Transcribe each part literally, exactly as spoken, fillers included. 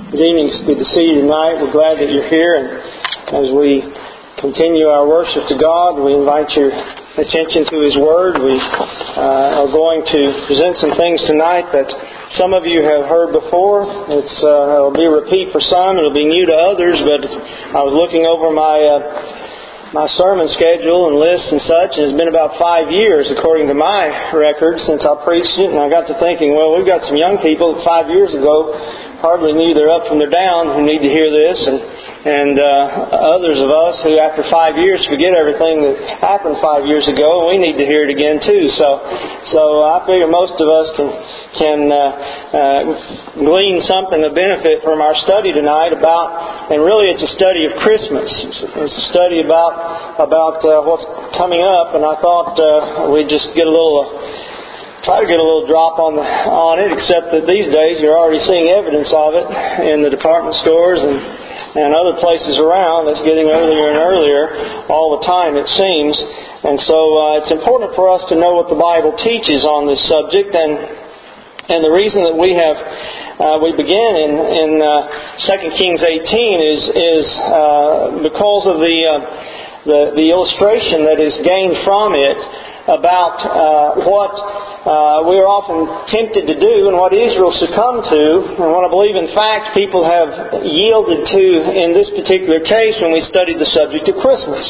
Good evening. It's good to see you tonight. We're glad that you're here. And as we continue our worship to God, we invite your attention to His Word. We uh, are going to present some things tonight that some of you have heard before. It's uh, it'll be a repeat for some. It'll be new to others. But I was looking over my uh, my sermon schedule and lists and such, and it's been about five years, according to my record, since I preached it. And I got to thinking, well, we've got some young people that five years ago hardly knew they're up from their down who need to hear this, and and uh, others of us who after five years forget everything that happened five years ago, and we need to hear it again too. So so I figure most of us can can uh, uh, glean something of benefit from our study tonight about, and really it's a study of Christmas. It's a study about about uh, what's coming up, and I thought uh, we'd just get a little. Uh, Try to get a little drop on the, on it, except that these days you're already seeing evidence of it in the department stores and, and other places around. It's getting earlier and earlier all the time, it seems. And so uh, it's important for us to know what the Bible teaches on this subject. And and the reason that we have uh, we begin in in uh, Second Kings eighteen is is uh, because of the uh, the the illustration that is gained from it about uh, what uh, we are often tempted to do and what Israel succumbed to, and what I believe in fact people have yielded to in this particular case when we studied the subject of Christmas.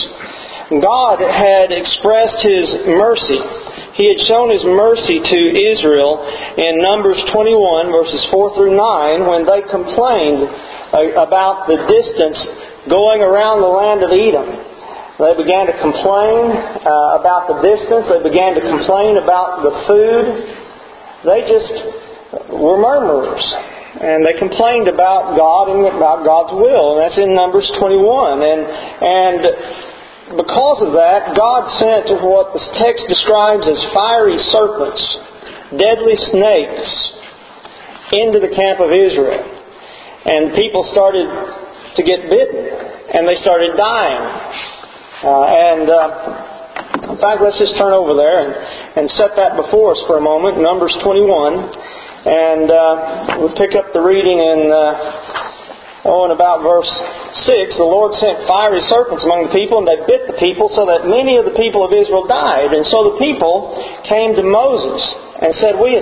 God had expressed His mercy. He had shown His mercy to Israel in Numbers twenty-one, verses four through nine, when they complained about the distance going around the land of Edom. They began to complain uh, about the distance. They began to complain about the food. They just were murmurers. And they complained about God and about God's will. And that's in Numbers twenty-one. And, and because of that, God sent what the text describes as fiery serpents, deadly snakes, into the camp of Israel. And people started to get bitten. And they started dying. Uh, and uh, in fact, let's just turn over there and, and set that before us for a moment. Numbers twenty-one, and uh, we'll pick up the reading in uh, oh, in about verse six. The Lord sent fiery serpents among the people, and they bit the people, so that many of the people of Israel died. And so the people came to Moses and said, "We have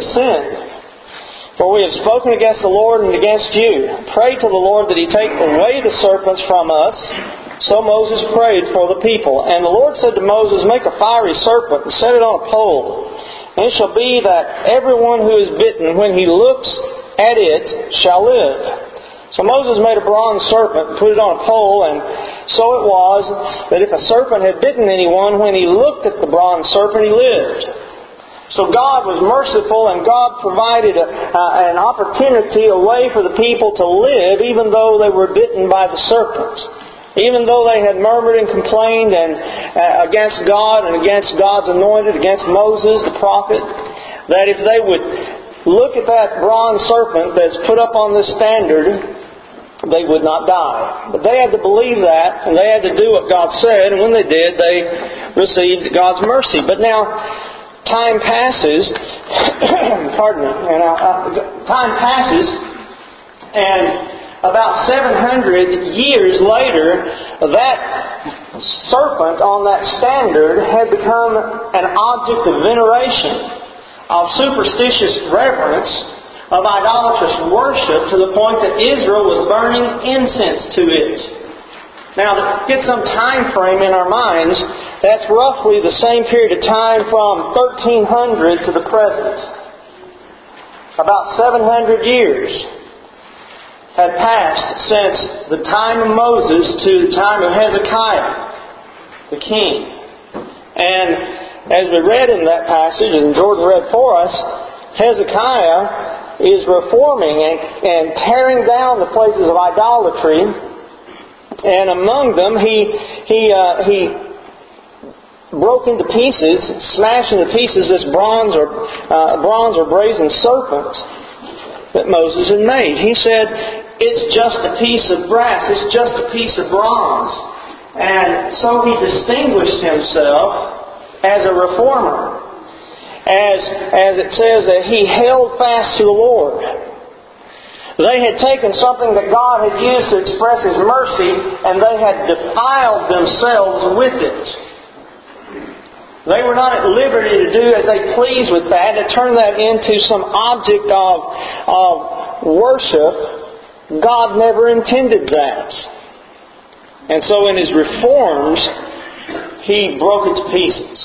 sinned, for we have spoken against the Lord and against you. Pray to the Lord that He take away the serpents from us." So Moses prayed for the people. And the Lord said to Moses, "Make a fiery serpent and set it on a pole. And it shall be that everyone who is bitten, when he looks at it, shall live." So Moses made a bronze serpent and put it on a pole. And so it was that if a serpent had bitten anyone, when he looked at the bronze serpent, he lived. So God was merciful, and God provided a, uh, an opportunity, a way for the people to live, even though they were bitten by the serpent. Even though they had murmured and complained and uh, against God and against God's anointed, against Moses, the prophet, that if they would look at that bronze serpent that's put up on this standard, they would not die. But they had to believe that, and they had to do what God said, and when they did, they received God's mercy. But now, time passes, pardon me, and uh, time passes, and about seven hundred years later, that serpent on that standard had become an object of veneration, of superstitious reverence, of idolatrous worship, to the point that Israel was burning incense to it. Now, to get some time frame in our minds, that's roughly the same period of time from thirteen hundred to the present. About seven hundred years had passed since the time of Moses to the time of Hezekiah, the king. And as we read in that passage, and Jordan read for us, Hezekiah is reforming and, and tearing down the places of idolatry. And among them, he he uh, he broke into pieces, smashed into pieces this bronze or uh, bronze or brazen serpent that Moses had made. He said, "It's just a piece of brass. It's just a piece of bronze." And so he distinguished himself as a reformer. As, as it says that he held fast to the Lord. They had taken something that God had used to express His mercy, and they had defiled themselves with it. They were not at liberty to do as they pleased with that, to turn that into some object of, of worship. God never intended that. And so in His reforms, He broke it to pieces.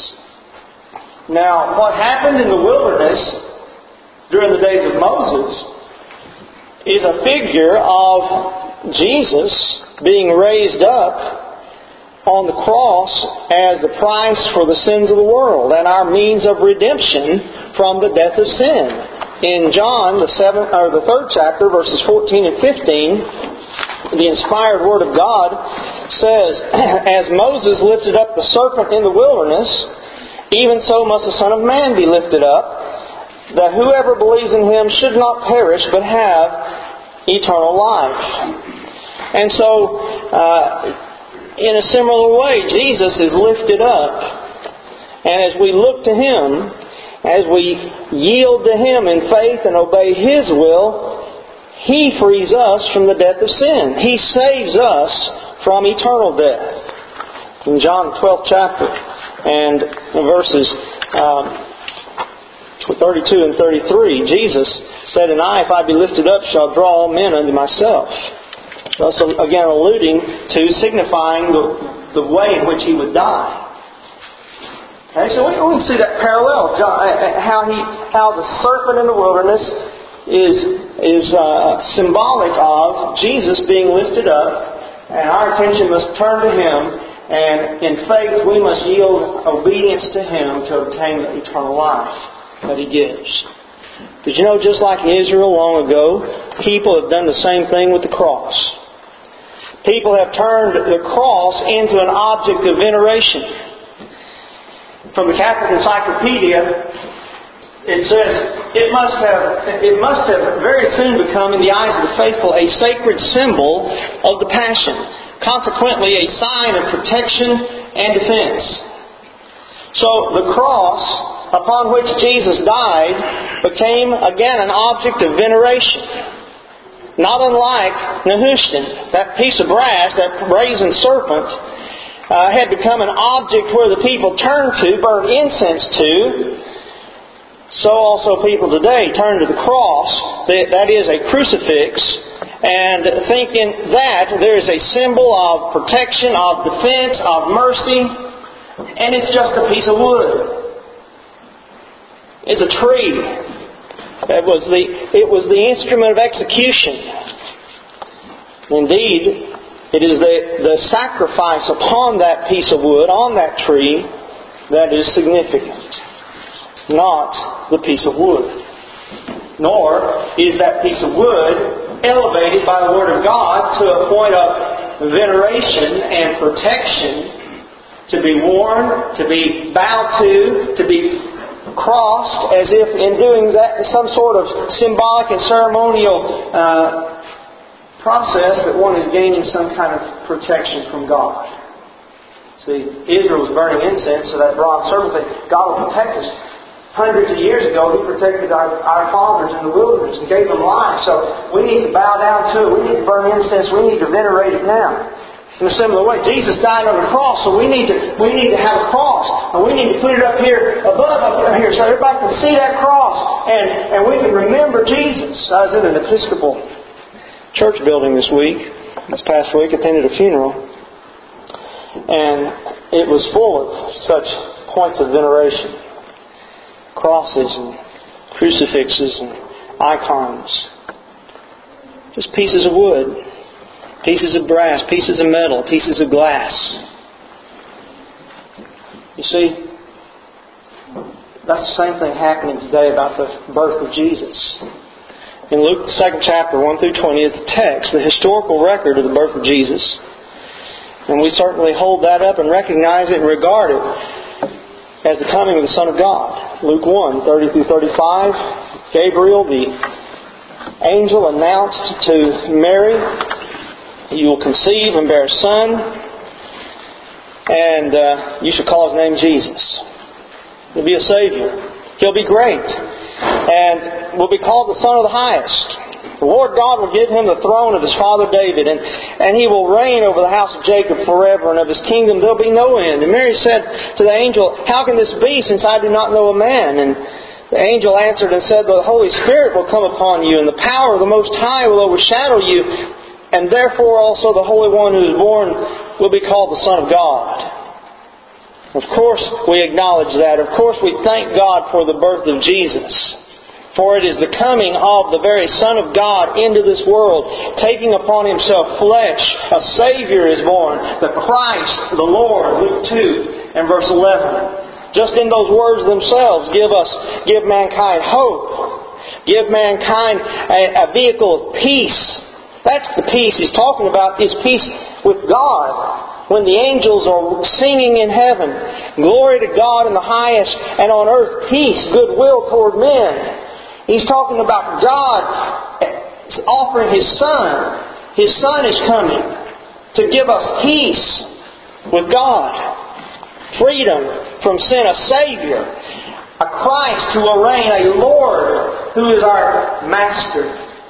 Now, what happened in the wilderness during the days of Moses is a figure of Jesus being raised up on the cross as the price for the sins of the world and our means of redemption from the death of sin. In John, the seventh or the third chapter, verses fourteen and fifteen, the inspired Word of God says, "As Moses lifted up the serpent in the wilderness, even so must the Son of Man be lifted up, that whoever believes in Him should not perish, but have eternal life." And so, uh, in a similar way, Jesus is lifted up. And as we look to Him, as we yield to Him in faith and obey His will, He frees us from the death of sin. He saves us from eternal death. In John the twelfth chapter and in verses um, thirty-two and thirty-three, Jesus said, "And I, if I be lifted up, shall draw all men unto myself." Also, again, alluding to, signifying the, the way in which He would die. Okay, so we can see that parallel. How he, how the serpent in the wilderness is is uh, symbolic of Jesus being lifted up, and our attention must turn to Him, and in faith we must yield obedience to Him to obtain the eternal life that He gives. Did you know, just like Israel long ago, people have done the same thing with the cross. People have turned the cross into an object of veneration. From the Catholic Encyclopedia, it says, it must have it must have very soon become, in the eyes of the faithful, a sacred symbol of the Passion, consequently a sign of protection and defense. So the cross upon which Jesus died became again an object of veneration. Not unlike Nehushtan, that piece of brass, that brazen serpent, uh, had become an object where the people turned to, burned incense to. So also people today turn to the cross, that is a crucifix, and think in that there is a symbol of protection, of defense, of mercy, and it's just a piece of wood. It's a tree. That was the, it was the instrument of execution. Indeed, it is the, the sacrifice upon that piece of wood, on that tree, that is significant. Not the piece of wood. Nor is that piece of wood elevated by the Word of God to a point of veneration and protection, to be worn, to be bowed to, to be crossed, as if in doing that some sort of symbolic and ceremonial uh, process that one is gaining some kind of protection from God. See, Israel was burning incense to that bronze serpent. God will protect us. Hundreds of years ago, He protected our, our fathers in the wilderness and gave them life. So we need to bow down to it. We need to burn incense. We need to venerate it now. In a similar way, Jesus died on the cross, so we need to we need to have a cross, and we need to put it up here above up here, so everybody can see that cross, and, and we can remember Jesus. I was in an Episcopal church building this week, this past week, attended a funeral, and it was full of such points of veneration, crosses and crucifixes and icons, just pieces of wood. Pieces of brass, pieces of metal, pieces of glass. You see, that's the same thing happening today about the birth of Jesus. In Luke, the second chapter, one through twenty, is the text, the historical record of the birth of Jesus. And we certainly hold that up and recognize it and regard it as the coming of the Son of God. Luke one, thirty through thirty-five, Gabriel, the angel, announced to Mary, "You will conceive and bear a son, and uh, you shall call his name Jesus. He'll be a Savior. He'll be great, and will be called the Son of the Highest. The Lord God will give him the throne of his father David, and, and he will reign over the house of Jacob forever, and of his kingdom there will be no end. And Mary said to the angel, How can this be, since I do not know a man? And the angel answered and said, The Holy Spirit will come upon you, and the power of the Most High will overshadow you, and therefore also the Holy One who is born will be called the Son of God. Of course we acknowledge that. Of course we thank God for the birth of Jesus. For it is the coming of the very Son of God into this world, taking upon Himself flesh. A Savior is born, the Christ, the Lord, Luke two and verse eleven. Just in those words themselves give us, give mankind hope. Give mankind a, a vehicle of peace. That's the peace He's talking about, is peace with God. When the angels are singing in heaven, glory to God in the highest, and on earth peace, goodwill toward men. He's talking about God offering His Son. His Son is coming to give us peace with God. Freedom from sin, a Savior. A Christ who will reign, a Lord who is our Master.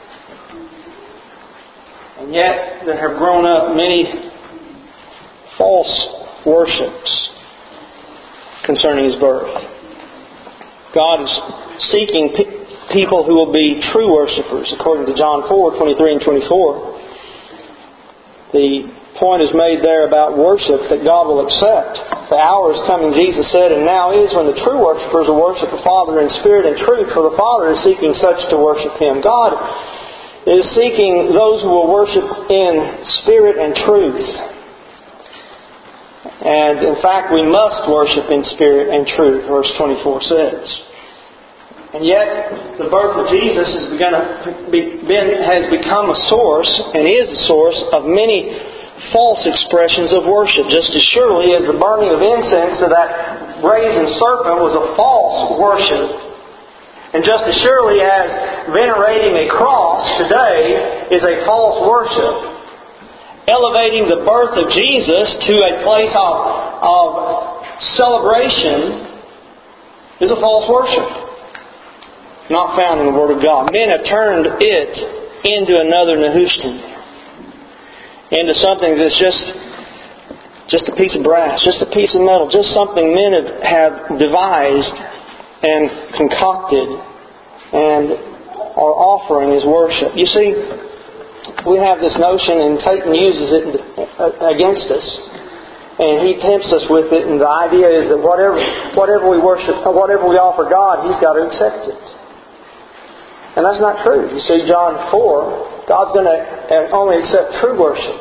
And yet there have grown up many false worships concerning His birth. God is seeking people who will be true worshippers, according to John four, twenty-three and twenty-four. The point is made there about worship that God will accept. The hour is coming, Jesus said, and now is when the true worshippers will worship the Father in spirit and truth, for the Father is seeking such to worship Him. God is seeking those who will worship in spirit and truth. And in fact, we must worship in spirit and truth, verse twenty-four says. And yet, the birth of Jesus has, begun to be, been, has become a source, and is a source, of many false expressions of worship. Just as surely as the burning of incense to that brazen serpent was a false worship. And just as surely as venerating a cross today is a false worship. Elevating the birth of Jesus to a place of, of celebration is a false worship. Not found in the Word of God. Men have turned it into another Nehushtan. Into something that's just just a piece of brass, just a piece of metal, just something men have, have devised and concocted and are offering as worship. You see, we have this notion, and Satan uses it against us. And he tempts us with it, and the idea is that whatever whatever we worship, whatever we offer God, He's got to accept it. And that's not true. You see, John four, God's going to only accept true worship.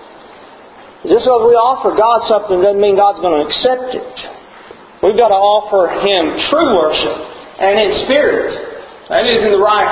Just because we offer God something doesn't mean God's going to accept it. We've got to offer Him true worship, and in spirit. That is, in the right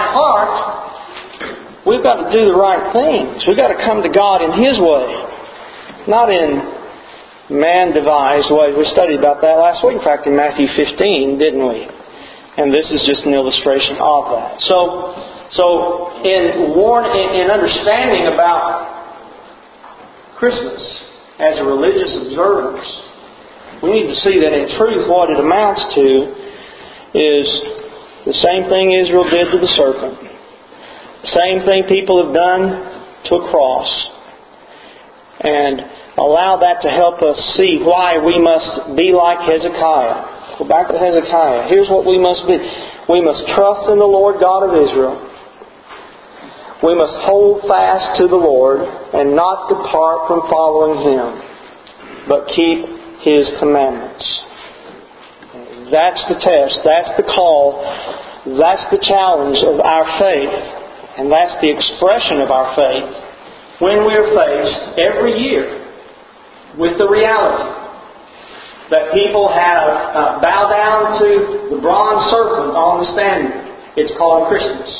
heart. We've got to do the right things. We've got to come to God in His way, not in man-devised way. We studied about that last week, in fact, in Matthew fifteen, didn't we? And this is just an illustration of that. So, so in warn, in, in understanding about Christmas as a religious observance, we need to see that in truth what it amounts to is the same thing Israel did to the serpent. The same thing people have done to a cross. And allow that to help us see why we must be like Hezekiah. Go back to Hezekiah. Here's what we must be. We must trust in the Lord God of Israel. We must hold fast to the Lord and not depart from following Him, but keep His commandments. That's the test. That's the call. That's the challenge of our faith. And that's the expression of our faith when we are faced every year with the reality that people have uh, bowed down to the bronze serpent on the standard. It's called Christmas.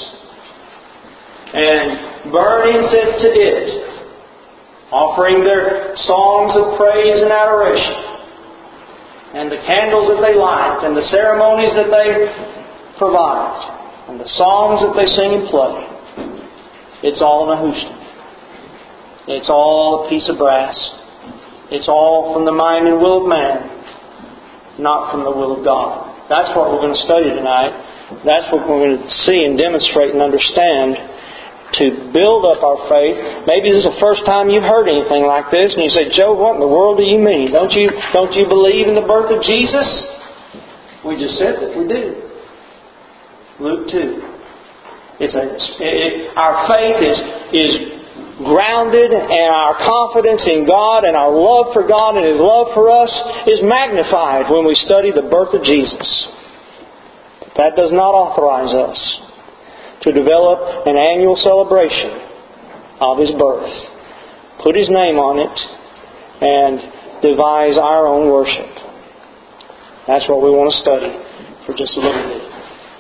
And burn incense to it, offering their songs of praise and adoration, and the candles that they light, and the ceremonies that they provide, and the songs that they sing and play. It's all Nehushtan. It's all a piece of brass. It's all from the mind and will of man, not from the will of God. That's what we're going to study tonight. That's what we're going to see and demonstrate and understand to build up our faith. Maybe this is the first time you've heard anything like this, and you say, Joe, what in the world do you mean? Don't you don't you believe in the birth of Jesus? We just said that we do. Luke two. It's a, it, our faith is is grounded, and our confidence in God and our love for God and His love for us is magnified when we study the birth of Jesus. But that does not authorize us to develop an annual celebration of His birth, put His name on it, and devise our own worship. That's what we want to study for just a little bit.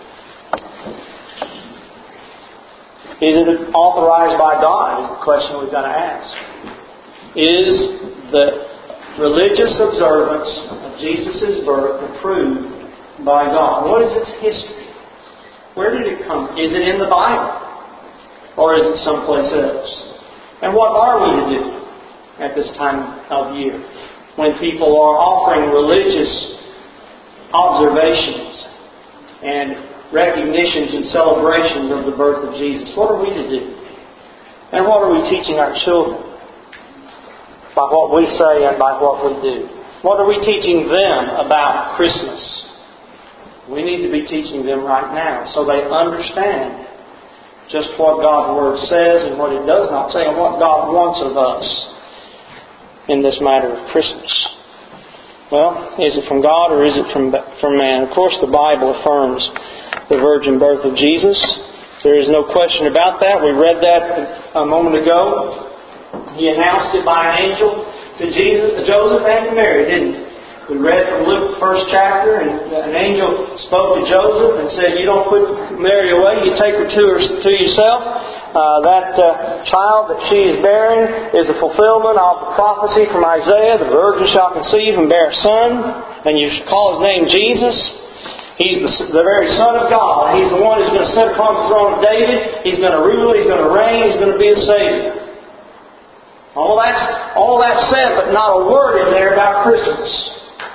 Is it authorized by God? Is the question we've got to ask. Is the religious observance of Jesus' birth approved by God? What is its history? Where did it come? Is it in the Bible? Or is it someplace else? And what are we to do at this time of year when people are offering religious observations and recognitions and celebrations of the birth of Jesus? What are we to do? And what are we teaching our children? By what we say and by what we do. What are we teaching them about Christmas? We need to be teaching them right now so they understand just what God's Word says and what it does not say and what God wants of us in this matter of Christmas. Well, is it from God or is it from, from man? Of course, the Bible affirms the virgin birth of Jesus. There is no question about that. We read that a moment ago. He announced it by an angel to Jesus, to Joseph, and to Mary, didn't he? We read from Luke, the first chapter, and an angel spoke to Joseph and said, you don't put Mary away, you take her to, her, to yourself. Uh, that uh, child that she is bearing is the fulfillment of the prophecy from Isaiah. The virgin shall conceive and bear a son, and you shall call his name Jesus. He's the, the very Son of God. He's the one who's going to sit upon the throne of David. He's going to rule, He's going to reign, He's going to be a Savior. All that's, all that's said, but not a word in there about Christmas.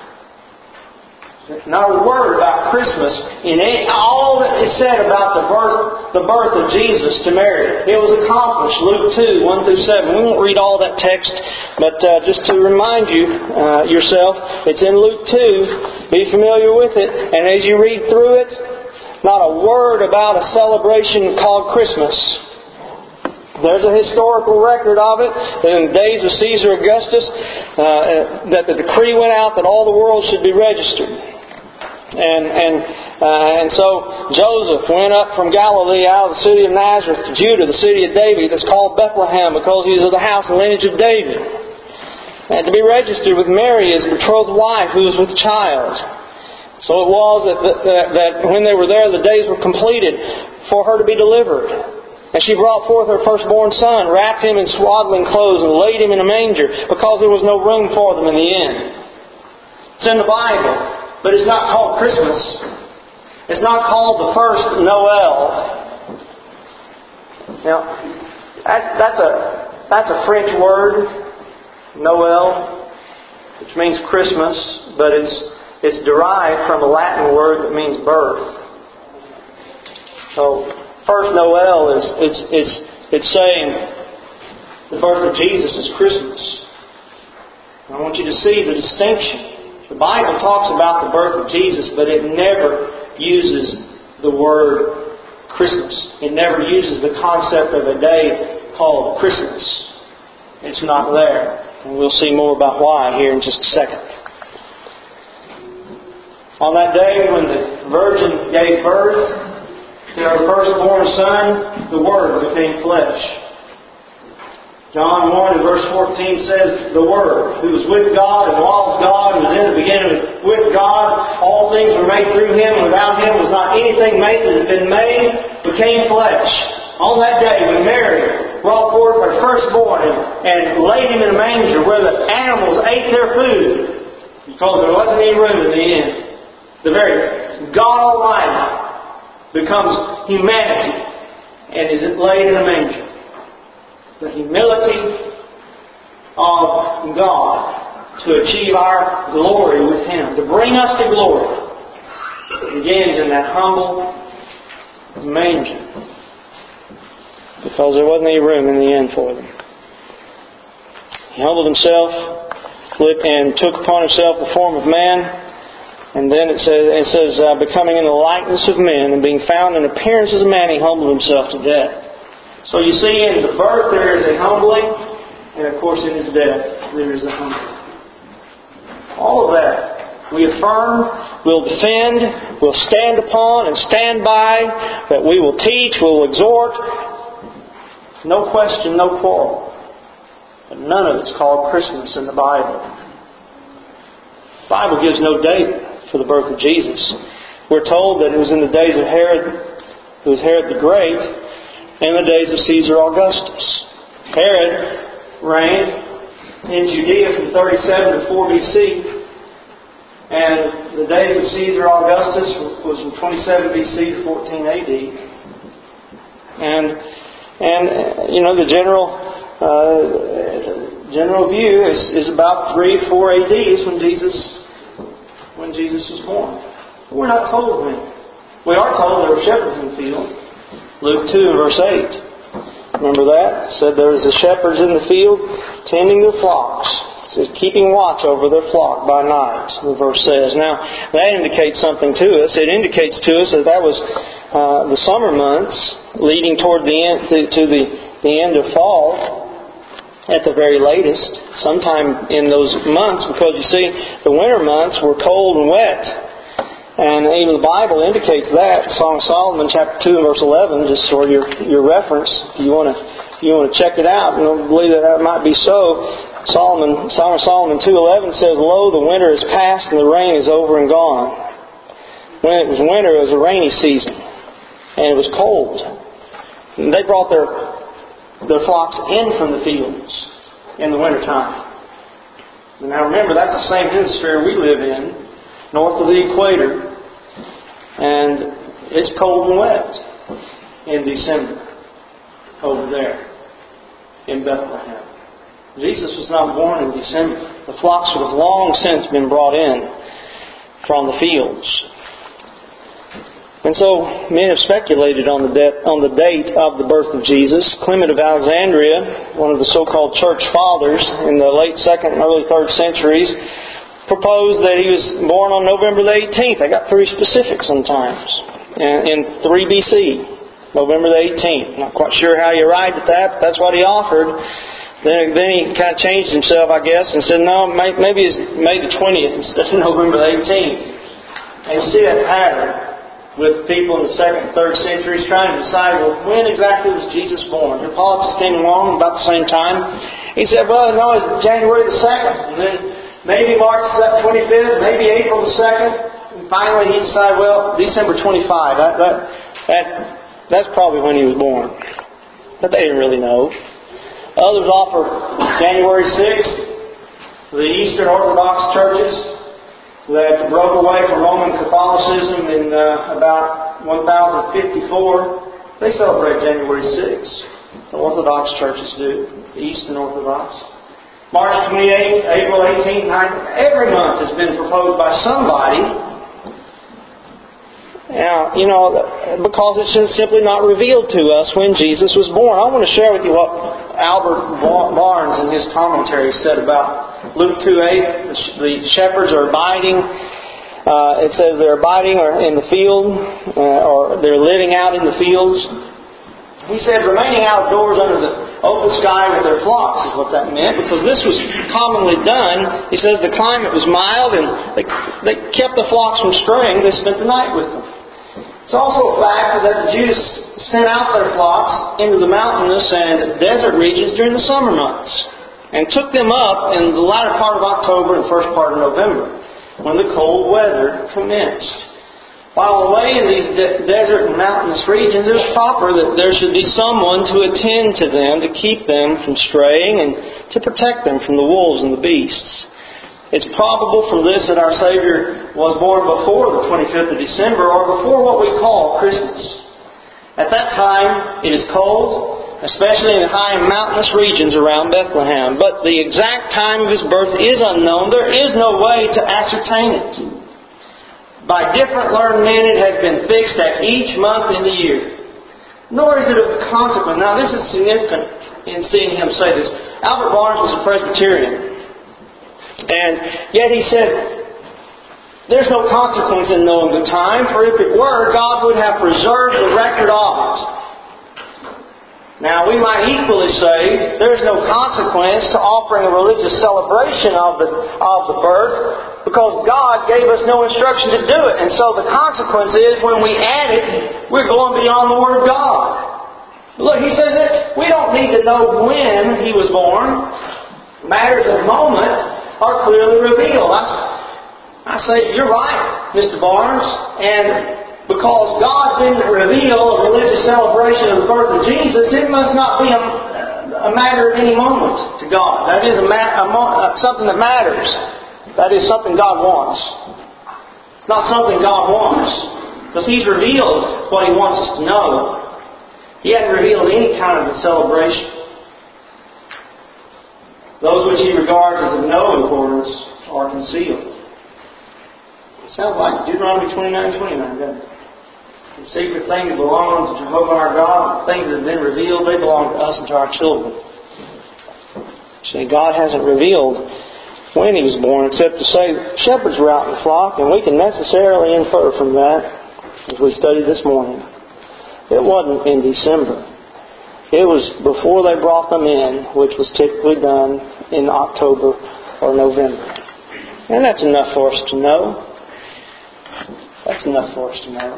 Not a word about Christmas in any, all that is said about the birth, the birth of Jesus to Mary. It was accomplished. Luke two, one through seven. We won't read all that text, but uh, just to remind you uh, yourself, it's in Luke two. Be familiar with it. And as you read through it, not a word about a celebration called Christmas. There's a historical record of it in the days of Caesar Augustus uh, that the decree went out that all the world should be registered. And and uh, and so Joseph went up from Galilee out of the city of Nazareth to Judah, the city of David, that's called Bethlehem because he was of the house and lineage of David. And to be registered with Mary, his betrothed wife, who was with child. So it was that, that, that when they were there, the days were completed for her to be delivered. And she brought forth her firstborn son, wrapped him in swaddling clothes, and laid him in a manger, because there was no room for them in the inn. It's in the Bible. But it's not called Christmas. It's not called the first Noel. Now, that, that's a that's a French word, Noel, which means Christmas, but it's it's derived from a Latin word that means birth. So, first Noel is it's it's it's saying the birth of Jesus is Christmas. I want you to see the distinction. The Bible talks about the birth of Jesus, but it never uses the word Christmas. It never uses the concept of a day called Christmas. It's not there. And we'll see more about why here in just a second. On that day when the Virgin gave birth to her firstborn son, the Word became flesh. John one and verse fourteen says, the Word, who was with God and was God, who was in the beginning with God, all things were made through Him, and without Him was not anything made that had been made, became flesh. On that day when Mary brought forth her firstborn and, and laid Him in a manger where the animals ate their food, because there wasn't any room in the inn, the very God Almighty becomes humanity and is laid in a manger. The humility of God to achieve our glory with Him, to bring us to glory, begins in that humble manger. because there wasn't any room in the inn for them. He humbled Himself and took upon Himself the form of man. And then it says, it says uh, becoming in the likeness of men and being found in appearance as a man, He humbled Himself to death. So you see, in the birth there is a humbling, and of course in His death there is a humbling. All of that we affirm, we'll defend, we'll stand upon and stand by, that we will teach, we'll exhort. No question, no quarrel. But none of it's called Christmas in the Bible. The Bible gives no date for the birth of Jesus. We're told that it was in the days of Herod, who was Herod the Great, and the days of Caesar Augustus. Herod reigned in Judea from thirty-seven to four B C, and the days of Caesar Augustus was from twenty-seven B C to fourteen A D. And and you know the general uh, general view is, is about three four A D is when Jesus. when Jesus was born. But we're not told when. We are told there were shepherds in the field. Luke two and verse eight. Remember that? It said there was the shepherds in the field tending their flocks. It says keeping watch over their flock by night, the verse says. Now, that indicates something to us. It indicates to us that that was uh, the summer months leading toward the end, to, to the, the end of fall. At the very latest, sometime in those months, because you see, the winter months were cold and wet. And even the Bible indicates that. Song of Solomon, chapter two and verse eleven, just for your, your reference, if you want to you want to check it out, and you believe that that might be so. Solomon, Song of Solomon two eleven says, "Lo, the winter is past and the rain is over and gone." When it was winter, it was a rainy season. And it was cold. And they brought their their flocks in from the fields in the wintertime. Now remember, that's the same hemisphere we live in, north of the equator, and it's cold and wet in December over there in Bethlehem. Jesus was not born in December. The flocks would have long since been brought in from the fields. And so men have speculated on the, de- on the date of the birth of Jesus. Clement of Alexandria, one of the so-called church fathers in the late second and early third centuries, proposed that He was born on November the eighteenth. They got pretty specific sometimes. In three B C, November the eighteenth. Not quite sure how you arrived at that, but that's what he offered. Then, then he kind of changed himself, I guess, and said, no, maybe it's May the twentieth instead of November the eighteenth. And you see that pattern with people in the second and third centuries trying to decide, well, when exactly was Jesus born? Hippolytus came along about the same time. He said, well, no, it's January the second. And then maybe March the twenty-fifth, maybe April the second. And finally he decided, well, December twenty-fifth. That, that, that, that's probably when he was born. But they didn't really know. Others offer January sixth. The Eastern Orthodox churches that broke away from Roman Catholicism in uh, about one thousand fifty-four, they celebrate January sixth. The Orthodox churches do, the Eastern Orthodox. March twenty-eighth, April eighteenth, nineteenth, every month has been proposed by somebody. Now, you know, because it's just simply not revealed to us when Jesus was born. I want to share with you what Albert Barnes in his commentary said about Luke two eight. The shepherds are abiding. Uh, it says they're abiding or in the field, uh, or they're living out in the fields. He said remaining outdoors under the open sky with their flocks is what that meant, because this was commonly done. He says the climate was mild and they, they kept the flocks from straying. They spent the night with them. It's also a fact that the Jews sent out their flocks into the mountainous and desert regions during the summer months and took them up in the latter part of October and first part of November when the cold weather commenced. While away in these de- desert and mountainous regions, it was proper that there should be someone to attend to them, to keep them from straying and to protect them from the wolves and the beasts. It's probable from this that our Savior was born before the twenty-fifth of December, or before what we call Christmas. At that time, it is cold, especially in the high and mountainous regions around Bethlehem. But the exact time of His birth is unknown. There is no way to ascertain it. By different learned men, it has been fixed at each month in the year. nor is it of consequence. Now this is significant in seeing him say this. Albert Barnes was a Presbyterian. And yet he said, there's no consequence in knowing the time, for if it were, God would have preserved the record of it. Now we might equally say, there's no consequence to offering a religious celebration of the, of the birth, because God gave us no instruction to do it. And so the consequence is, when we add it, we're going beyond the Word of God. Look, he says that we don't need to know when He was born. Matters of moment are clearly revealed. I, I say, you're right, Mister Barnes. And because God didn't reveal a religious celebration of the birth of Jesus, it must not be a, a matter of any moment to God. That is a, ma- a mo- something that matters. That is something God wants. It's not something God wants, because He's revealed what He wants us to know. He hadn't revealed any kind of a celebration. Those which He regards as of no importance are concealed. It sounds like Deuteronomy twenty-nine twenty-nine, doesn't it? The secret things belong to Jehovah our God. The things that have been revealed, they belong to us and to our children. See, God hasn't revealed when He was born, except to say shepherds were out in the flock, and we can necessarily infer from that, as we studied this morning, it wasn't in December. It was before they brought them in, which was typically done in October or November. And that's enough for us to know. That's enough for us to know.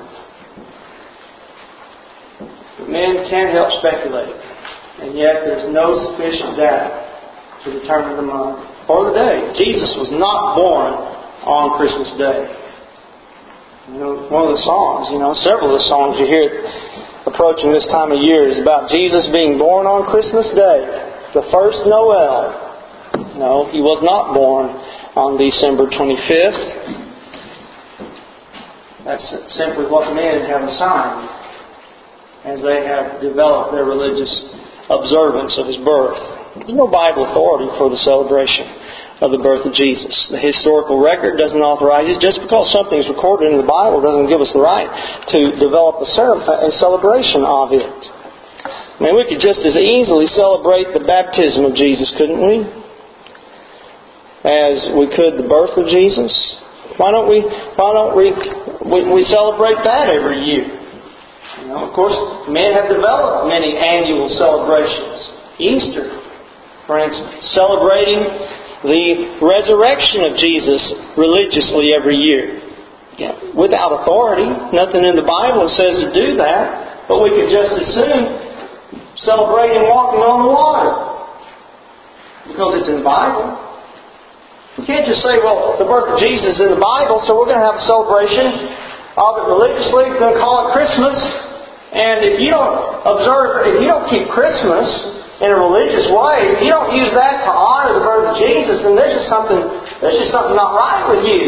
But men can't help speculating, and yet there's no sufficient data to determine the month or the day. Jesus was not born on Christmas Day. You know, one of the songs, you know, several of the songs you hear approaching this time of year is about Jesus being born on Christmas Day, the first Noel. No, He was not born on December twenty-fifth. That's simply what men have assigned as they have developed their religious observance of His birth. There's no Bible authority for the celebration of the birth of Jesus. The historical record doesn't authorize it. Just because something is recorded in the Bible doesn't give us the right to develop a celebration of it. I mean, we could just as easily celebrate the baptism of Jesus, couldn't we? As we could the birth of Jesus. Why don't we? Why don't we? We, we celebrate that every year. You know, of course, men have developed many annual celebrations. Easter, for instance, celebrating the resurrection of Jesus religiously every year. Yeah, without authority. Nothing in the Bible says to do that. But we could just as soon celebrate Him walking on the water, because it's in the Bible. We can't just say, well, the birth of Jesus is in the Bible, so we're going to have a celebration of it religiously. We're going to call it Christmas. And if you don't observe, if you don't keep Christmas in a religious way, if you don't use that to honor the birth of Jesus, then there's just something, there's just something not right with you.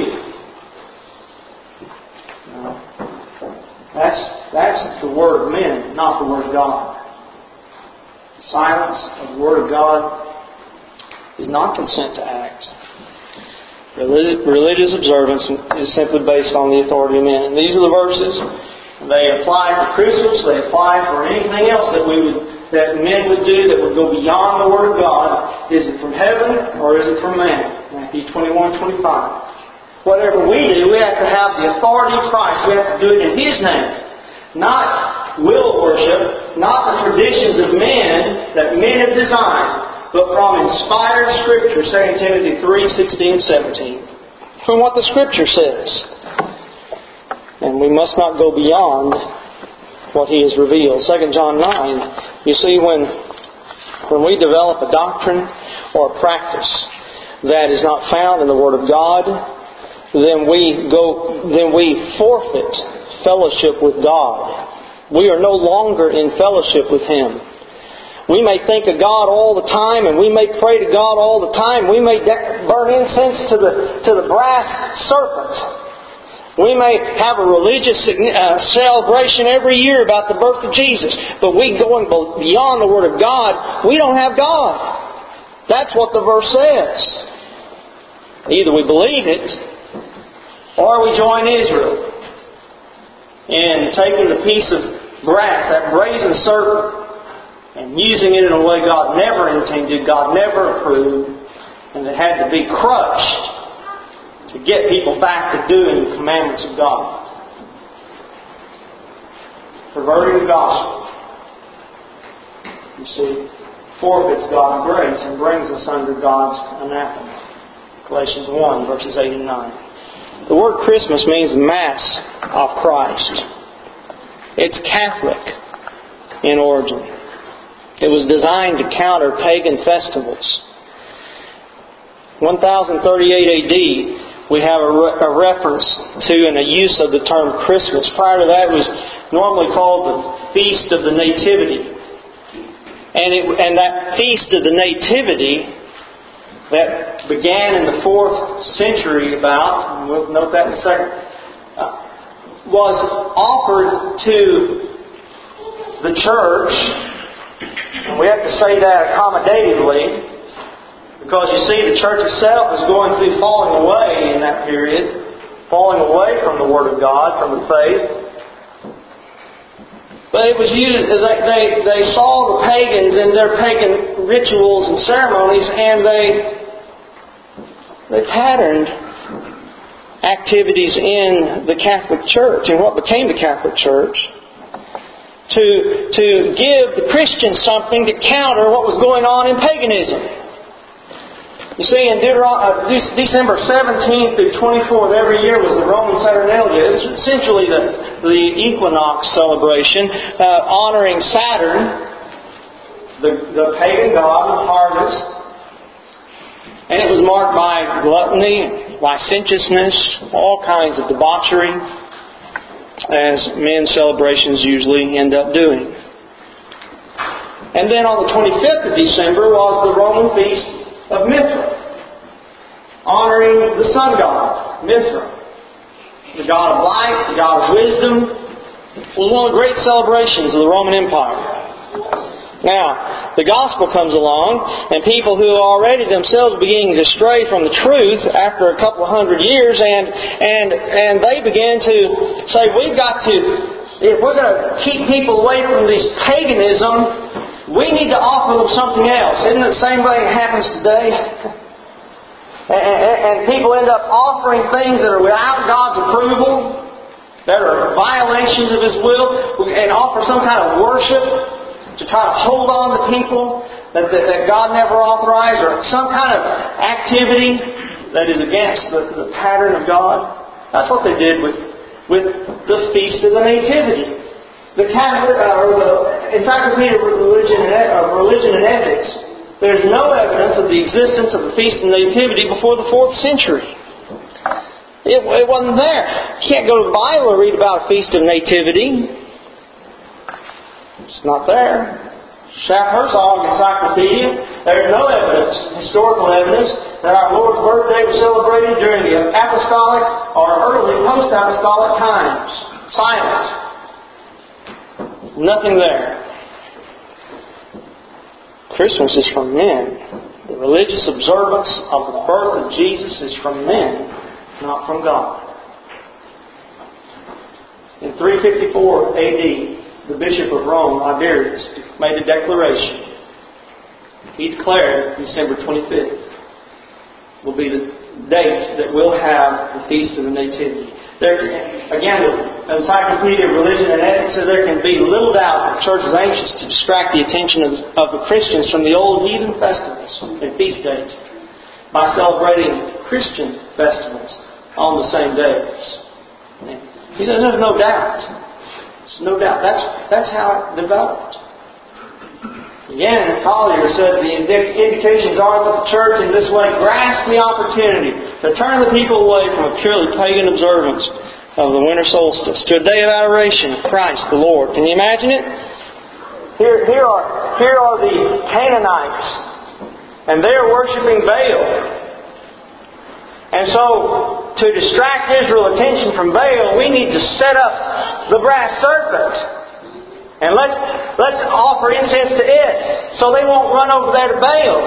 No. That's that's the word of men, not the word of God. The silence of the word of God is not consent to act. Religious observance is simply based on the authority of men. And these are the verses. They apply for Christmas. They apply for anything else that we would, that men would do that would go beyond the Word of God. Is it from heaven or is it from man? Matthew twenty-one twenty-five. Whatever we do, we have to have the authority of Christ. We have to do it in His name. Not will worship, not the traditions of men that men have designed, but from inspired Scripture, Second Timothy three sixteen and seventeen. From what the Scripture says. And we must not go beyond what He has revealed. Second John nine, you see, when, when we develop a doctrine or a practice that is not found in the Word of God, then we go, then we forfeit fellowship with God. We are no longer in fellowship with Him. We may think of God all the time, and we may pray to God all the time. We may burn incense to the to the brass serpent. We may have a religious uh, celebration every year about the birth of Jesus. But we going beyond the Word of God, we don't have God. That's what the verse says. Either we believe it, or we join Israel in taking the piece of brass, that brazen serpent, and using it in a way God never intended, God never approved, and that had to be crushed to get people back to doing the commandments of God. Perverting the gospel, you see, forfeits God's grace and brings us under God's anathema. Galatians one, verses eight and nine. The word Christmas means Mass of Christ. It's Catholic in origin. It was designed to counter pagan festivals. one thousand thirty-eight A D, we have a, re- a reference to and a use of the term Christmas. Prior to that, it was normally called the Feast of the Nativity. And, it, and that Feast of the Nativity that began in the fourth century about, and we'll note that in a second, uh, was offered to the church, and we have to say that accommodatively, because you see the church itself is going through falling away in that period, falling away from the Word of God, from the faith. But it was used, they, they, they saw the pagans in their pagan rituals and ceremonies, and they they patterned activities in the Catholic Church, and what became the Catholic Church, to, to give the Christians something to counter what was going on in paganism. You see, in Deuteron- uh, December seventeenth through twenty-fourth every year was the Roman Saturnalia. It was essentially the, the equinox celebration, uh, honoring Saturn, the, the pagan god of harvest. And it was marked by gluttony, licentiousness, all kinds of debauchery, as men's celebrations usually end up doing. And then on the twenty-fifth of December was the Roman feast of Mithra, honoring the sun god, Mithra, the god of light, the god of wisdom. It was one of the great celebrations of the Roman Empire. Now, the gospel comes along, and people who are already themselves beginning to stray from the truth after a couple of hundred years, and and and they begin to say, we've got to, if we're going to keep people away from this paganism, we need to offer them something else. Isn't it the same way it happens today? And, and, and people end up offering things that are without God's approval, that are violations of His will, and offer some kind of worship to try to hold on to people that, that, that God never authorized, or some kind of activity that is against the, the pattern of God. That's what they did with, with the Feast of the Nativity. The Catholic, uh, or the Encyclopedia of Religion and, uh, Religion and Ethics, there's no evidence of the existence of the Feast of the Nativity before the fourth century. It, it wasn't there. You can't go to the Bible and read about a Feast of Nativity. It's not there. Schaff-Herzog Encyclopedia, there's no evidence, historical evidence, that our Lord's birthday was celebrated during the apostolic or early post-apostolic times. Silent. Nothing there. Christmas is from men. The religious observance of the birth of Jesus is from men, not from God. In three fifty-four A D, the Bishop of Rome, Liberius, made a declaration. He declared December twenty-fifth will be the date that we'll have the Feast of the Nativity. There, again, the Encyclopedia of Religion and Ethics says there can be little doubt that the Church is anxious to distract the attention of, of the Christians from the old heathen festivals and feast days by celebrating Christian festivals on the same days. He says there's no doubt. There's no doubt. That's, that's how it developed. Again, Collier said the indications are that the church in this way grasped the opportunity to turn the people away from a purely pagan observance of the winter solstice to a day of adoration of Christ the Lord. Can you imagine it? Here, here are here are the Canaanites, and they are worshiping Baal. And so, to distract Israel's attention from Baal, we need to set up the brass serpent. And let's, let's offer incense to it, so they won't run over there to Baal.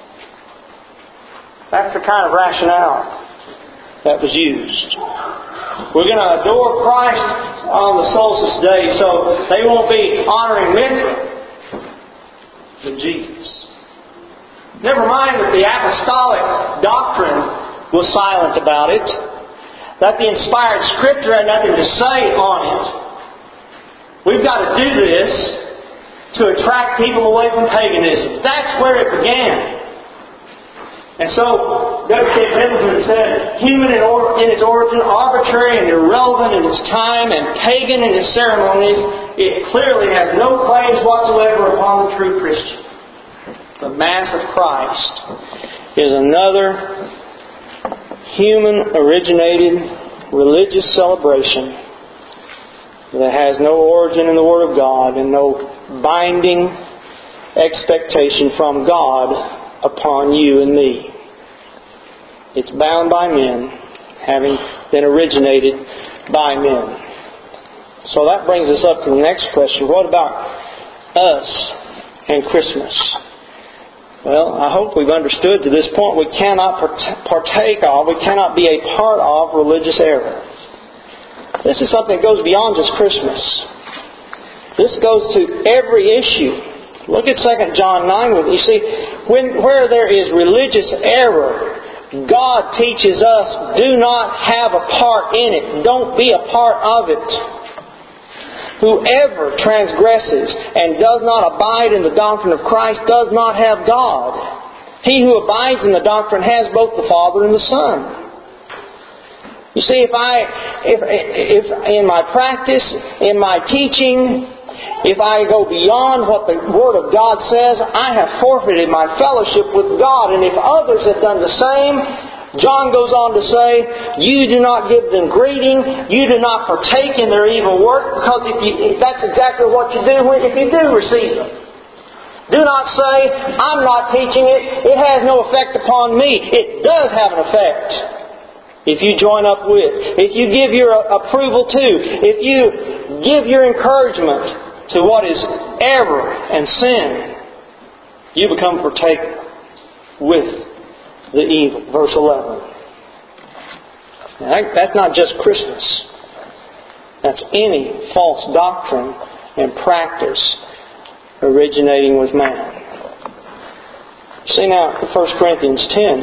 That's the kind of rationale that was used. we're going to adore Christ on the solstice day, so they won't be honoring Mithra, but Jesus. Never mind that the apostolic doctrine was silent about it, that the inspired Scripture had nothing to say on it. We've got to do this to attract people away from paganism. That's where it began. And so, W K Pendleton said, human in, or, in its origin, arbitrary and irrelevant in its time, and pagan in its ceremonies, it clearly has no claims whatsoever upon the true Christian. The Mass of Christ is another human-originated religious celebration that has no origin in the Word of God and no binding expectation from God upon you and me. It's bound by men, having been originated by men. So that brings us up to the next question. What about us and Christmas? Well, I hope we've understood to this point we cannot partake of, we cannot be a part of religious error. This is something that goes beyond just Christmas. This goes to every issue. Look at Second John nine with me. You see, when, where there is religious error, God teaches us, do not have a part in it. Don't be a part of it. Whoever transgresses and does not abide in the doctrine of Christ does not have God. He who abides in the doctrine has both the Father and the Son. You see, if I, if, if in my practice, in my teaching, if I go beyond what the Word of God says, I have forfeited my fellowship with God. And if others have done the same, John goes on to say, you do not give them greeting, you do not partake in their evil work, because if you, if that's exactly what you do if you do receive them. Do not say, I'm not teaching it, it has no effect upon me. It does have an effect. If you join up with, if you give your approval to, if you give your encouragement to what is error and sin, you become partaker with the evil. Verse eleven. Now, that's not just Christmas. That's any false doctrine and practice originating with man. See now, in First Corinthians ten,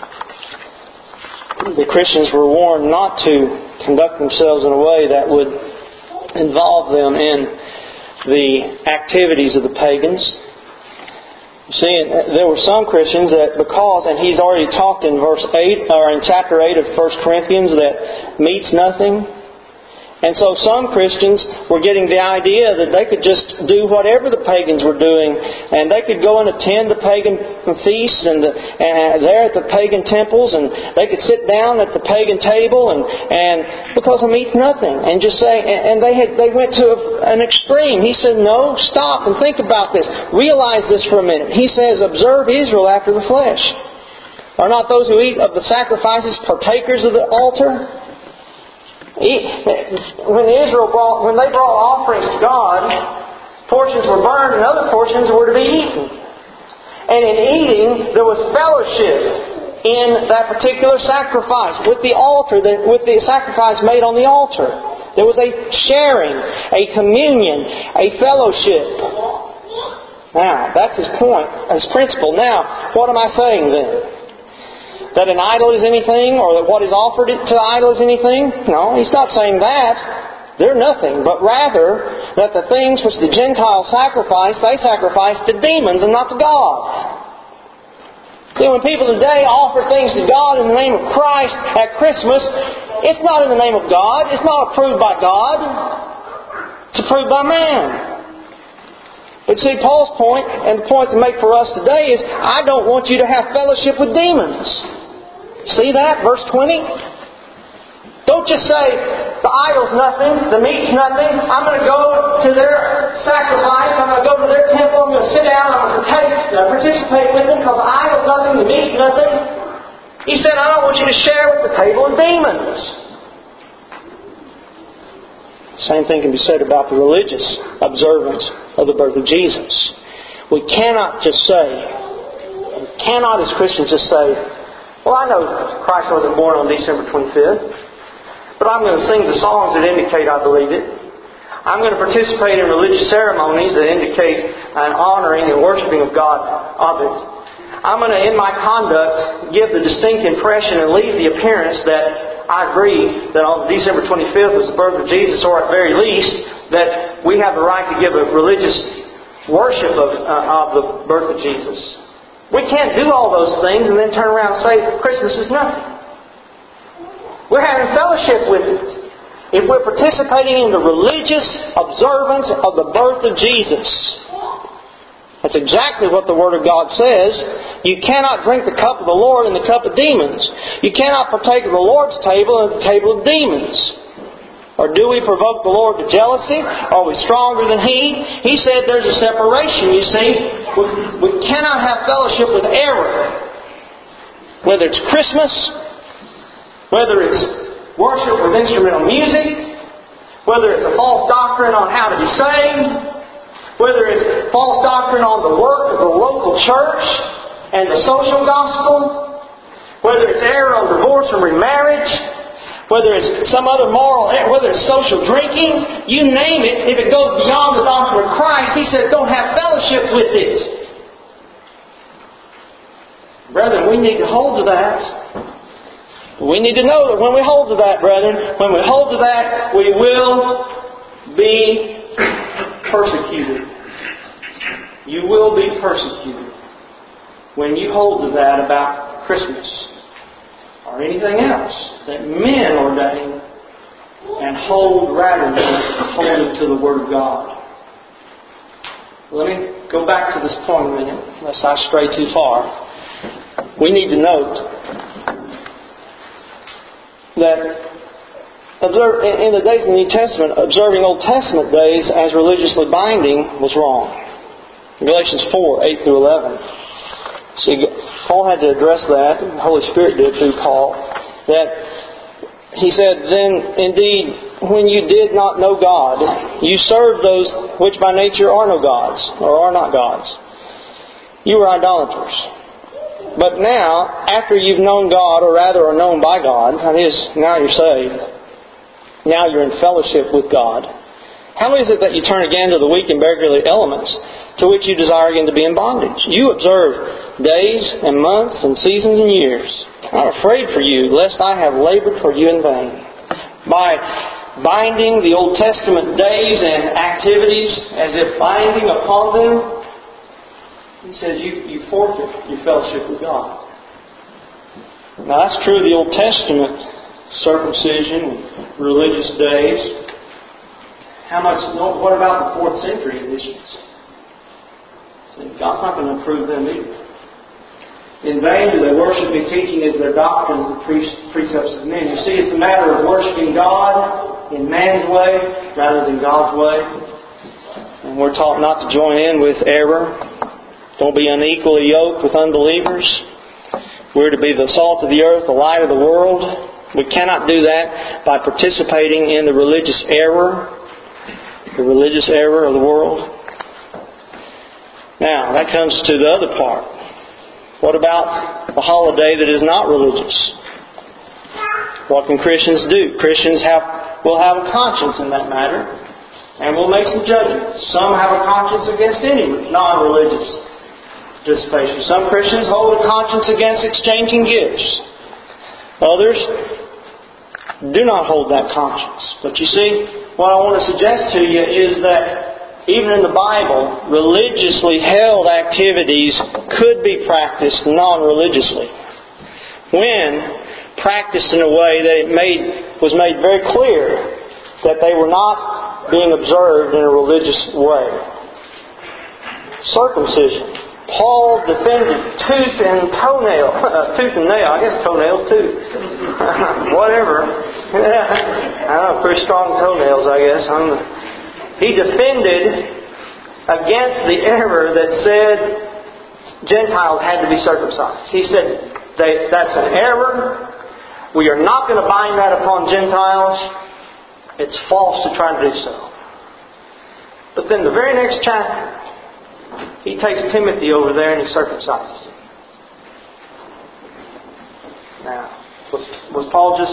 the Christians were warned not to conduct themselves in a way that would involve them in the activities of the pagans. You see, there were some Christians that because, and he's already talked in verse eight, or in chapter eight of First Corinthians, that meats nothing. And so some Christians were getting the idea that they could just do whatever the pagans were doing, and they could go and attend the pagan feasts and, the, and there at the pagan temples, and they could sit down at the pagan table, and, and because of meat's nothing, and just say, and they had they went to an extreme. He said, no, stop and think about this. Realize this for a minute. He says, observe Israel after the flesh. Are not those who eat of the sacrifices partakers of the altar? When Israel brought, when they brought offerings to God, portions were burned and other portions were to be eaten. And in eating, there was fellowship in that particular sacrifice with the altar, with the sacrifice made on the altar. There was a sharing, a communion, a fellowship. Now, that's his point, his principle. Now, what am I saying then? That an idol is anything, or that what is offered to the idol is anything? No, he's not saying that. They're nothing. But rather, that the things which the Gentiles sacrifice, they sacrifice to demons and not to God. See, when people today offer things to God in the name of Christ at Christmas, it's not in the name of God. It's not approved by God. It's approved by man. But see, Paul's point, and the point to make for us today is, I don't want you to have fellowship with demons. See that? Verse twenty? Don't just say, the idol's nothing, the meat's nothing, I'm going to go to their sacrifice, I'm going to go to their temple, I'm going to sit down, I'm going to take, uh, participate with them, because the idol's nothing, the meat's nothing. He said, I don't want you to share with the table of demons. Same thing can be said about the religious observance of the birth of Jesus. We cannot just say, we cannot as Christians just say, well, I know Christ wasn't born on December twenty-fifth, but but I'm going to sing the songs that indicate I believe it. I'm going to participate in religious ceremonies that indicate an honoring and worshiping of God of it. I'm going to, in my conduct, give the distinct impression and leave the appearance that I agree that on December twenty-fifth was the birth of Jesus, or at very least, that we have the right to give a religious worship of, uh, of the birth of Jesus. We can't do all those things and then turn around and say Christmas is nothing. We're having fellowship with it. If we're participating in the religious observance of the birth of Jesus. That's exactly what the Word of God says. You cannot drink the cup of the Lord and the cup of demons. You cannot partake of the Lord's table and the table of demons. Or do we provoke the Lord to jealousy? Are we stronger than He? He said there's a separation, you see. We, we cannot have fellowship with error. Whether it's Christmas, whether it's worship with instrumental music, whether it's a false doctrine on how to be saved, whether it's false doctrine on the work of the local church and the social gospel, whether it's error on divorce and remarriage, whether it's some other moral, whether it's social drinking, you name it, if it goes beyond the doctrine of Christ, He said don't have fellowship with it. Brethren, we need to hold to that. We need to know that when we hold to that, brethren, when we hold to that, we will be persecuted. You will be persecuted when you hold to that about Christmas or anything else that men ordain and hold rather than holding to the Word of God. Let me go back to this point a minute, lest I stray too far. We need to note that Observe, in the days of the New Testament, observing Old Testament days as religiously binding was wrong. Galatians four, eight through eleven. See, Paul had to address that, and the Holy Spirit did through Paul, that he said, then indeed, when you did not know God, you served those which by nature are no gods, or are not gods. You were idolaters. But now, after you've known God, or rather are known by God, that is, now you're saved, now you're in fellowship with God. How is it that you turn again to the weak and beggarly elements to which you desire again to be in bondage? You observe days and months and seasons and years. I'm afraid for you, lest I have labored for you in vain. By binding the Old Testament days and activities as if binding upon them, he says you, you forfeit your fellowship with God. Now that's true of the Old Testament circumcision, religious days. How much? What about the fourth century editions? God's not going to approve them either. In vain do they worship me, teaching as their doctrines the precepts of men. You see, it's a matter of worshiping God in man's way rather than God's way. And we're taught not to join in with error. Don't be unequally yoked with unbelievers. We're to be the salt of the earth, the light of the world. We cannot do that by participating in the religious error, the religious error of the world. Now, that comes to the other part. What about the holiday that is not religious? What can Christians do? Christians have will have a conscience in that matter, and will make some judgments. Some have a conscience against any non-religious participation. Some Christians hold a conscience against exchanging gifts. Others do not hold that conscience. But you see, what I want to suggest to you is that even in the Bible, religiously held activities could be practiced non-religiously when practiced in a way that it made was made very clear that they were not being observed in a religious way. Circumcision. Paul defended tooth and toenail. Uh, tooth and nail. I guess toenails too. Whatever. I don't know, pretty strong toenails, I guess. I'm the... He defended against the error that said Gentiles had to be circumcised. He said they, that's an error. We are not going to bind that upon Gentiles. It's false to try to do so. But then the very next chapter, he takes Timothy over there and he circumcises him. Now, was, was Paul just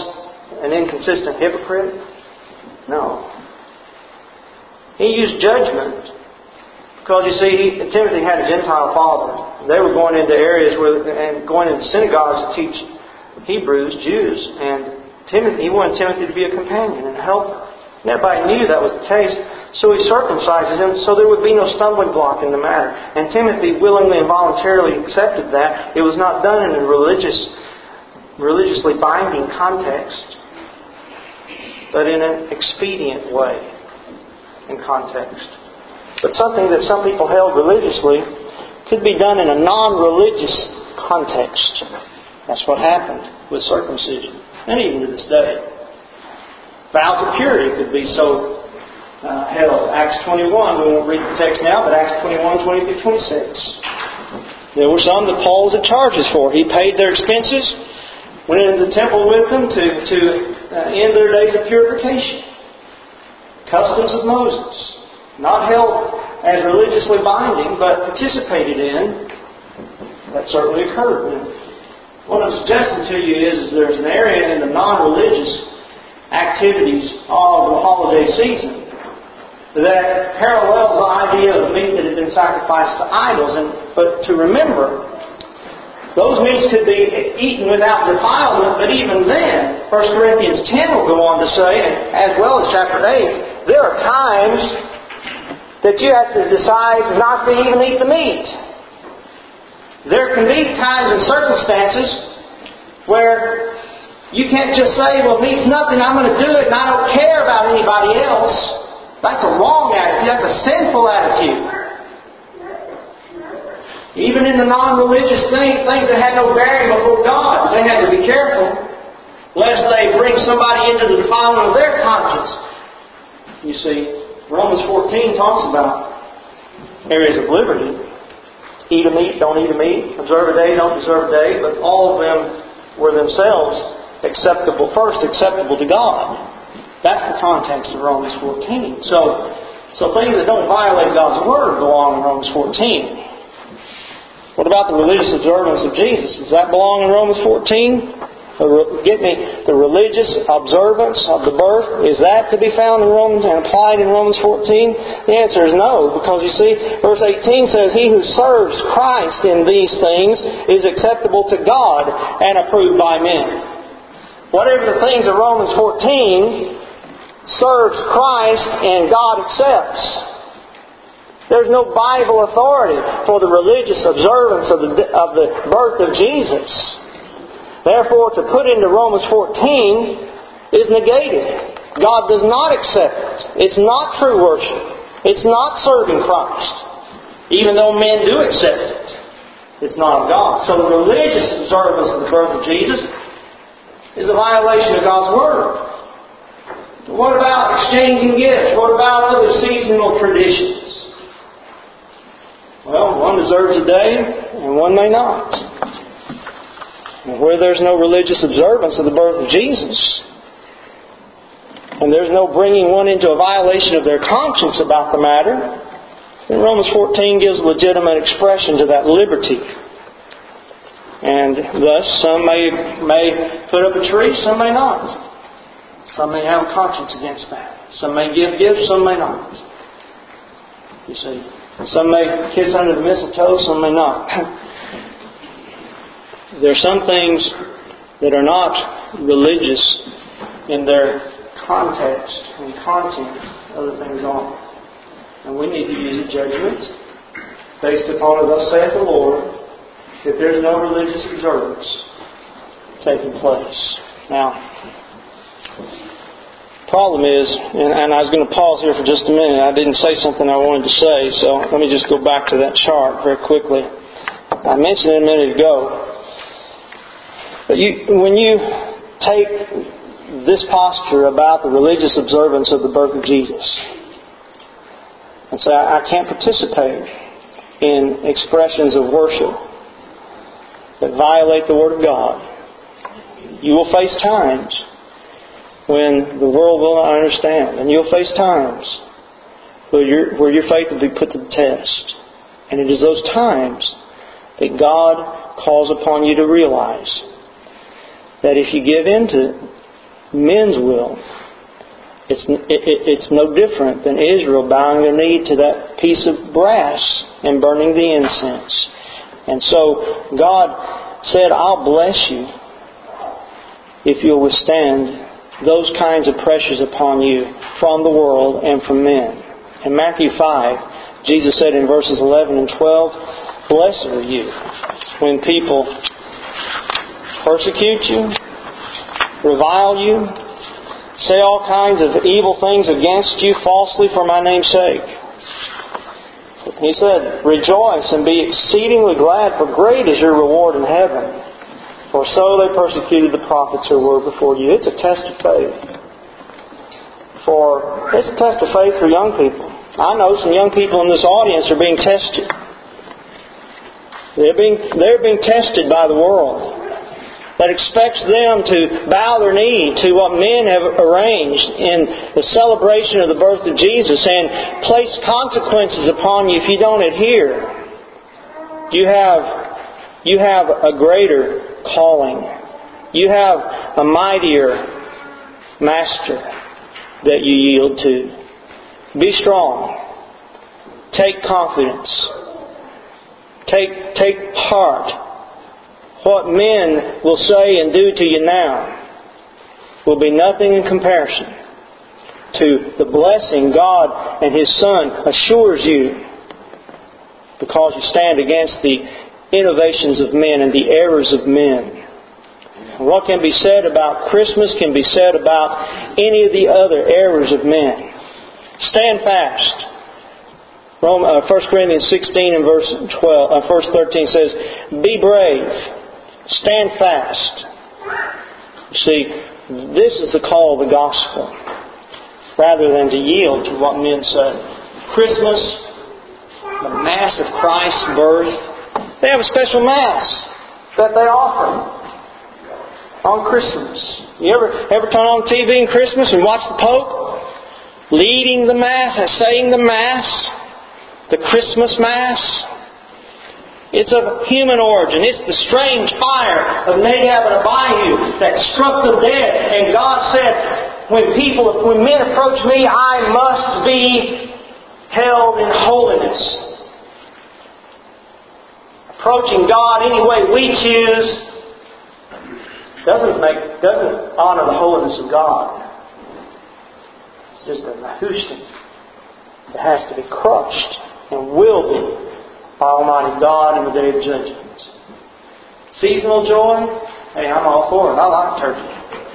an inconsistent hypocrite? No. He used judgment because, you see, he, Timothy had a Gentile father. They were going into areas where, and going into synagogues to teach Hebrews, Jews, and Timothy, he wanted Timothy to be a companion and a helper. And everybody knew that was the case, so he circumcises him so there would be no stumbling block in the matter. And Timothy willingly and voluntarily accepted that. It was not done in a religious, religiously binding context, but in an expedient way and context. But something that some people held religiously could be done in a non-religious context. That's what happened with circumcision, and even to this day. Vows of purity could be so uh, held. Acts twenty-one, we won't read the text now, but Acts twenty-one, twenty through twenty-six. There were some that Paul was at charges for. He paid their expenses, went into the temple with them to, to uh, end their days of purification. Customs of Moses, not held as religiously binding, but participated in. That certainly occurred. What I'm suggesting to you is, is there's an area in the non-religious activities of the holiday season that parallels the idea of meat that had been sacrificed to idols. And but to remember, those meats could be eaten without defilement, but even then, First Corinthians ten will go on to say, as well as chapter eight, there are times that you have to decide not to even eat the meat. There can be times and circumstances where you can't just say, well, meat's nothing, I'm going to do it, and I don't care about anybody else. That's a wrong attitude. That's a sinful attitude. Even in the non-religious things, things that had no bearing before God, they had to be careful, lest they bring somebody into the defilement of their conscience. You see, Romans fourteen talks about areas of liberty. Eat a meat, don't eat a meat. Observe a day, don't observe a day. But all of them were themselves acceptable, first acceptable to God. That's the context of Romans fourteen. So, so things that don't violate God's Word go on in Romans fourteen. What about the religious observance of Jesus? Does that belong in Romans fourteen? Get me, the religious observance of the birth, is that to be found in Romans and applied in Romans fourteen? The answer is no, because you see, verse eighteen says, he who serves Christ in these things is acceptable to God and approved by men. Whatever the things of Romans fourteen serves Christ and God accepts. There's no Bible authority for the religious observance of the, of the birth of Jesus. Therefore, to put into Romans fourteen is negated. God does not accept it. It's not true worship. It's not serving Christ. Even though men do accept it, it's not of God. So the religious observance of the birth of Jesus is a violation of God's Word. What about exchanging gifts? What about other seasonal traditions? Well, one deserves a day and one may not. And where there's no religious observance of the birth of Jesus, and there's no bringing one into a violation of their conscience about the matter, then Romans fourteen gives legitimate expression to that liberty. And thus, some may, may put up a tree, some may not. Some may have a conscience against that. Some may give gifts, some may not. You see, some may kiss under the mistletoe, some may not. There are some things that are not religious in their context and content. Other things aren't. And we need to use a judgment based upon, thus saith the Lord, if there's no religious observance taking place. Now, the problem is, and, and I was going to pause here for just a minute. I didn't say something I wanted to say, so let me just go back to that chart very quickly. I mentioned it a minute ago. But you, when you take this posture about the religious observance of the birth of Jesus and say, I, I can't participate in expressions of worship that violate the Word of God, you will face times when the world will not understand. And you'll face times where your, where your faith will be put to the test. And it is those times that God calls upon you to realize that if you give in to men's will. It's, it, it's no different than Israel bowing their knee to that piece of brass and burning the incense. And so God said, I'll bless you if you'll withstand those kinds of pressures upon you from the world and from men. In Matthew five, Jesus said in verses eleven and twelve, blessed are you when people persecute you, revile you, say all kinds of evil things against you falsely for my name's sake. He said, rejoice and be exceedingly glad, for great is your reward in heaven. For so they persecuted the prophets who were before you. It's a test of faith. For it's a test of faith for young people. I know some young people in this audience are being tested. They're being, they're being tested by the world that expects them to bow their knee to what men have arranged in the celebration of the birth of Jesus and place consequences upon you if you don't adhere. You have, you have a greater calling. You have a mightier master that you yield to. Be strong. Take confidence. Take, take heart. What men will say and do to you now will be nothing in comparison to the blessing God and His Son assures you, because you stand against the innovations of men and the errors of men. And what can be said about Christmas can be said about any of the other errors of men. Stand fast. Rome, uh, First Corinthians sixteen and verse twelve, uh, verse thirteen says, be brave. Stand fast. You see, this is the call of the gospel, rather than to yield to what men say. Christmas, the Mass of Christ's birth, they have a special Mass that they offer on Christmas. You ever ever turn on T V in Christmas and watch the Pope leading the Mass and saying the Mass, the Christmas Mass? It's of human origin. It's the strange fire of Nadab and Abihu that struck them dead. And God said, when people, when men approach me, I must be held in holiness. Approaching God any way we choose doesn't make, doesn't honor the holiness of God. It's just a Nehushtan that has to be crushed and will be by Almighty God in the day of judgment. Seasonal joy? Hey, I'm all for it. I like turkey.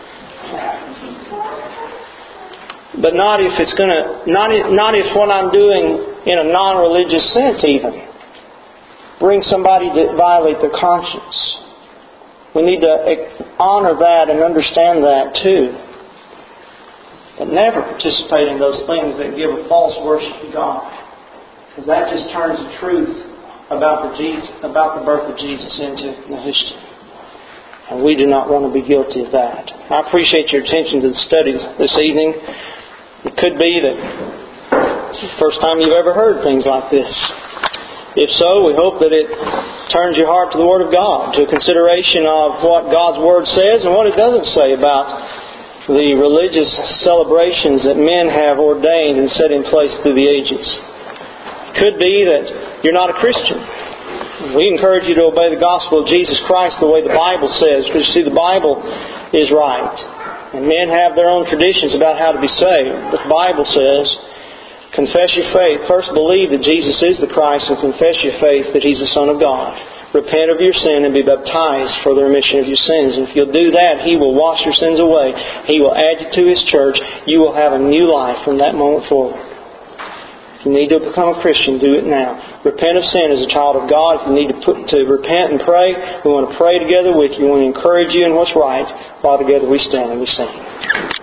But not if it's going to, not if, not if what I'm doing in a non-religious sense even brings somebody to violate their conscience. We need to honor that and understand that too. But never participate in those things that give a false worship to God. Because that just turns the truth about the Jesus, about the birth of Jesus into Nehushtan. And we do not want to be guilty of that. I appreciate your attention to the study this evening. It could be that it's the first time you've ever heard things like this. If so, we hope that it turns your heart to the Word of God, to a consideration of what God's Word says and what it doesn't say about the religious celebrations that men have ordained and set in place through the ages. Could be that you're not a Christian. We encourage you to obey the gospel of Jesus Christ the way the Bible says, because you see, the Bible is right. And men have their own traditions about how to be saved. But the Bible says, confess your faith. First believe that Jesus is the Christ and confess your faith that He's the Son of God. Repent of your sin and be baptized for the remission of your sins. And if you'll do that, He will wash your sins away. He will add you to His church. You will have a new life from that moment forward. If you need to become a Christian, do it now. Repent of sin as a child of God. If you need to put, to repent and pray, we want to pray together with you. We want to encourage you in what's right while together we stand and we sing.